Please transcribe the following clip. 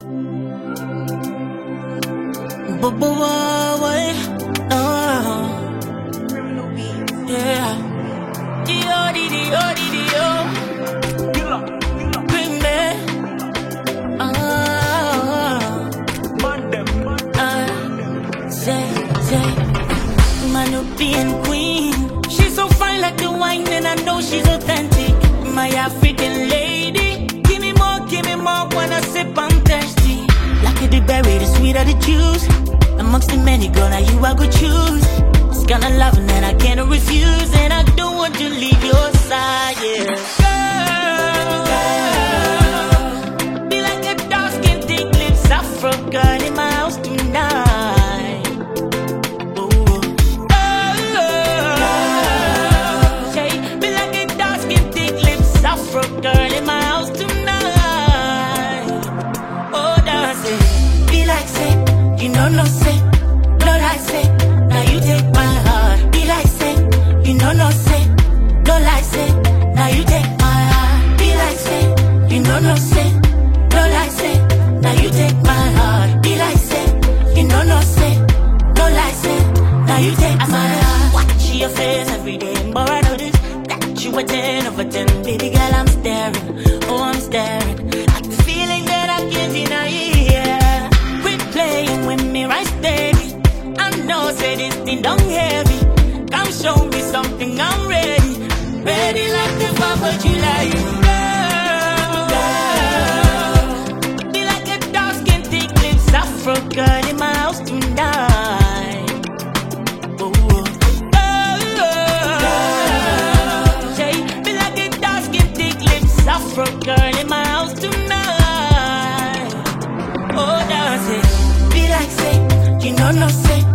Yeah. Dio. Bring me. Say. My Nubian queen. She's so fine like the wine, and I know she's authentic. My African lady. Give me more, when I sip, I'm thirsty. Like the berry, the sweeter the juice. Amongst the many, girl, now you I could choose. It's kind of loving that I can't refuse, and I don't want to leave your side, yeah. Girl, be like a dark skin, thick lips, Afro girl in my house tonight. Ooh. Girl, be like a dark skin, thick lips, Afro girl in my house tonight. Oh, that's it. Be like say, you know no say, no lie say. Now you take my heart. Be like say, you know no say, no lie say. Now you take my heart. Be like say, you know no say, no lie say. Now you take my heart. Be like say, you know no say, no lie say. Now you take my heart. Watch your face every day, but I know this. That you a 10 over 10, baby girl, I'm staring. Oh, I'm staring at the feeling that I can't deny. Yeah, quit playing with me, right, baby. I know, say this thing don't heavy. Come show me something, I'm ready. Ready like the 4th of July. Girl, be like a dark skin, thick lips, Afro girl in my house tonight. Ooh. Girl, be like a dark skin, thick lips, Afro girl in my house tonight. Oh, that's it. Be like say, you know no say.